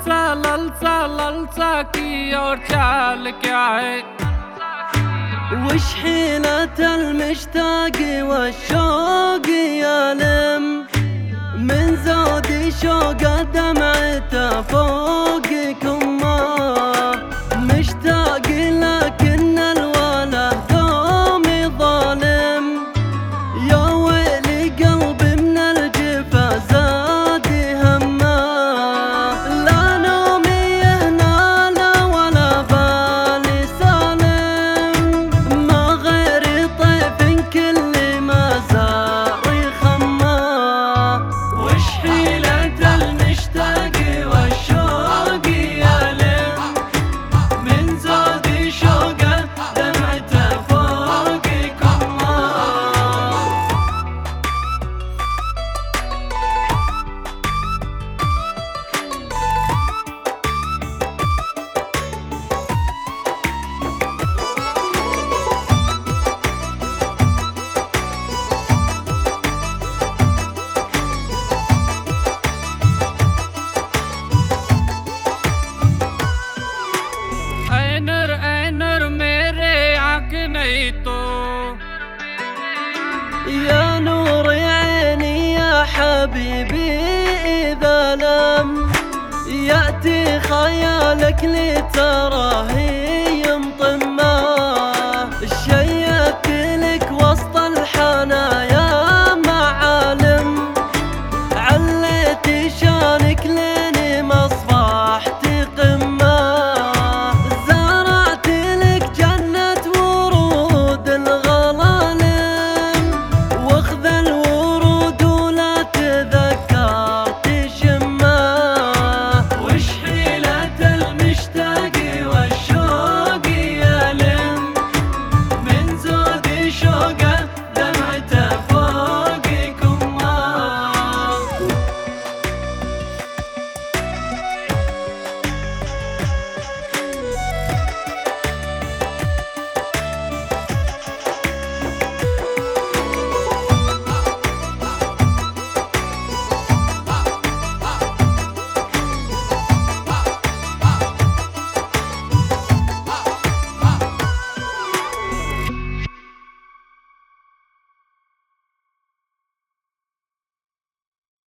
ललचा की और चाल क्या है। وش حيلة المشتاق والشوق يالم من زودي شوق دمعته فوق كمه مشتاق لكن الوله دومي ظالم يا ويلي قلبي من الجفا زاد همه لا نومي هنا لا ولا بالي سالم ما غير طيف كل ما زار يخمه وش حيلة المشتاق والشوق يالم من زودي شوقه دمعته فوق كمه. ऐनर मेरे आंख नहीं तो يا نور عيني يا حبيبي إذا لم يأتي خيالك لتراه يمطمه شيدت لك وسط الحنايا معالم عليت شانك ليه